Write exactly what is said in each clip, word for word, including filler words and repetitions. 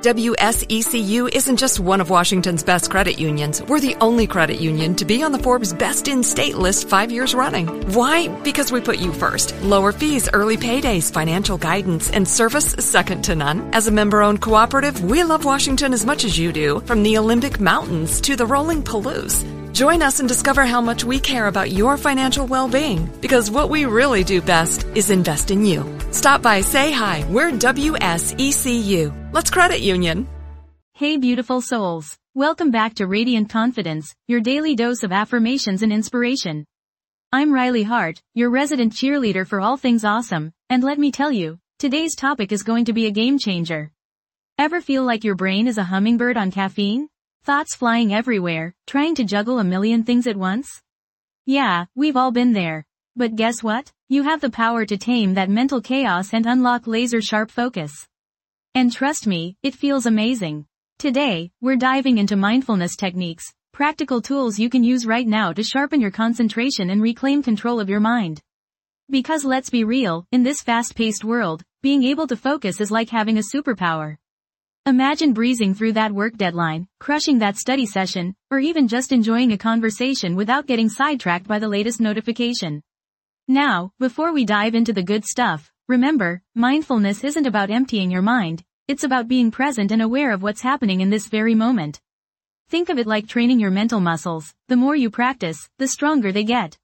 W S E C U isn't just one of Washington's best credit unions. We're the only credit union to be on the Forbes Best in State list five years running. Why? Because we put you first. Lower fees, early paydays, financial guidance, and service second to none. As a member-owned cooperative, we love Washington as much as you do, from the Olympic Mountains to the rolling Palouse. Join us and discover how much we care about your financial well-being, because what we really do best is invest in you. Stop by, say hi. We're W S E C U. Let's credit union. Hey beautiful souls. Welcome back to Radiant Confidence, your daily dose of affirmations and inspiration. I'm Riley Hart, your resident cheerleader for all things awesome, and let me tell you, today's topic is going to be a game changer. Ever feel like your brain is a hummingbird on caffeine? Thoughts flying everywhere, trying to juggle a million things at once? Yeah, we've all been there. But guess what? You have the power to tame that mental chaos and unlock laser-sharp focus. And trust me, it feels amazing. Today, we're diving into mindfulness techniques, practical tools you can use right now to sharpen your concentration and reclaim control of your mind. Because let's be real, in this fast-paced world, being able to focus is like having a superpower. Imagine breezing through that work deadline, crushing that study session, or even just enjoying a conversation without getting sidetracked by the latest notification. Now, before we dive into the good stuff, remember, mindfulness isn't about emptying your mind, it's about being present and aware of what's happening in this very moment. Think of it like training your mental muscles. The more you practice, the stronger they get.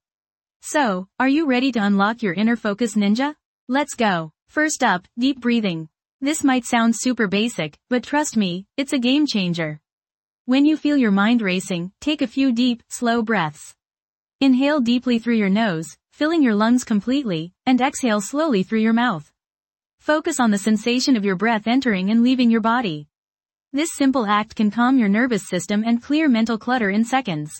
So, are you ready to unlock your inner focus ninja? Let's go. First up, deep breathing. This might sound super basic, but trust me, it's a game changer. When you feel your mind racing, take a few deep, slow breaths. Inhale deeply through your nose, filling your lungs completely, and exhale slowly through your mouth. Focus on the sensation of your breath entering and leaving your body. This simple act can calm your nervous system and clear mental clutter in seconds.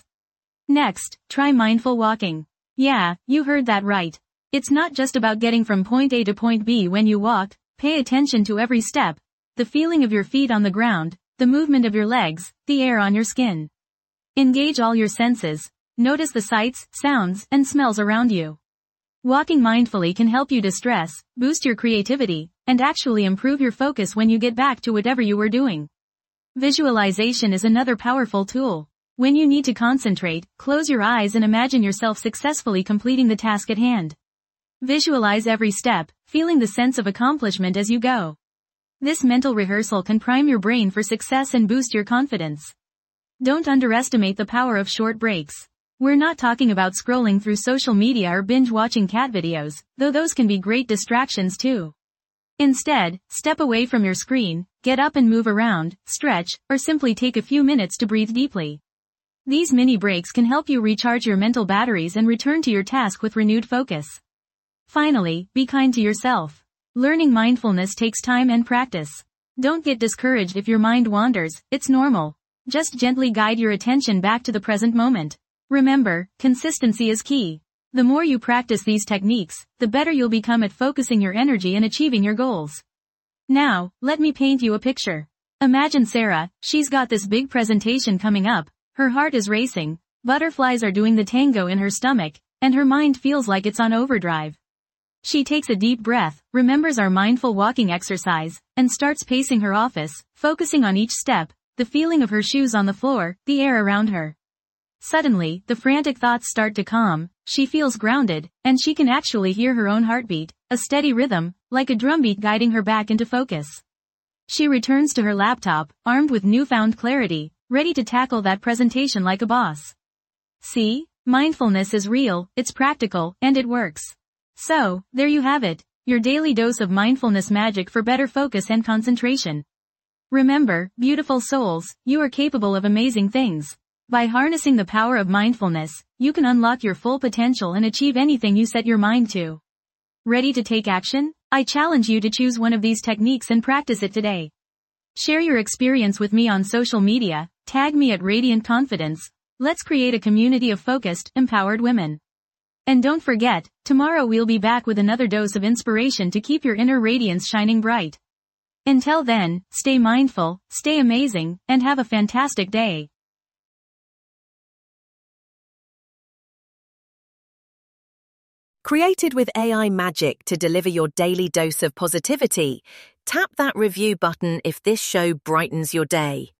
Next, try mindful walking. Yeah, you heard that right. It's not just about getting from point A to point B when you walk. Pay attention to every step, the feeling of your feet on the ground, the movement of your legs, the air on your skin. Engage all your senses. Notice the sights, sounds, and smells around you. Walking mindfully can help you distress, boost your creativity, and actually improve your focus when you get back to whatever you were doing. Visualization is another powerful tool. When you need to concentrate, close your eyes and imagine yourself successfully completing the task at hand. Visualize every step, feeling the sense of accomplishment as you go. This mental rehearsal can prime your brain for success and boost your confidence. Don't underestimate the power of short breaks. We're not talking about scrolling through social media or binge-watching cat videos, though those can be great distractions too. Instead, step away from your screen, get up and move around, stretch, or simply take a few minutes to breathe deeply. These mini breaks can help you recharge your mental batteries and return to your task with renewed focus. Finally, be kind to yourself. Learning mindfulness takes time and practice. Don't get discouraged if your mind wanders, it's normal. Just gently guide your attention back to the present moment. Remember, consistency is key. The more you practice these techniques, the better you'll become at focusing your energy and achieving your goals. Now, let me paint you a picture. Imagine Sarah, she's got this big presentation coming up, her heart is racing, butterflies are doing the tango in her stomach, and her mind feels like it's on overdrive. She takes a deep breath, remembers our mindful walking exercise, and starts pacing her office, focusing on each step, the feeling of her shoes on the floor, the air around her. Suddenly, the frantic thoughts start to calm, she feels grounded, and she can actually hear her own heartbeat, a steady rhythm, like a drumbeat guiding her back into focus. She returns to her laptop, armed with newfound clarity, ready to tackle that presentation like a boss. See? Mindfulness is real, it's practical, and it works. So, there you have it, your daily dose of mindfulness magic for better focus and concentration. Remember, beautiful souls, you are capable of amazing things. By harnessing the power of mindfulness, you can unlock your full potential and achieve anything you set your mind to. Ready to take action? I challenge you to choose one of these techniques and practice it today. Share your experience with me on social media, tag me at Radiant Confidence. Let's create a community of focused, empowered women. And don't forget, tomorrow we'll be back with another dose of inspiration to keep your inner radiance shining bright. Until then, stay mindful, stay amazing, and have a fantastic day. Created with A I magic to deliver your daily dose of positivity, tap that review button if this show brightens your day.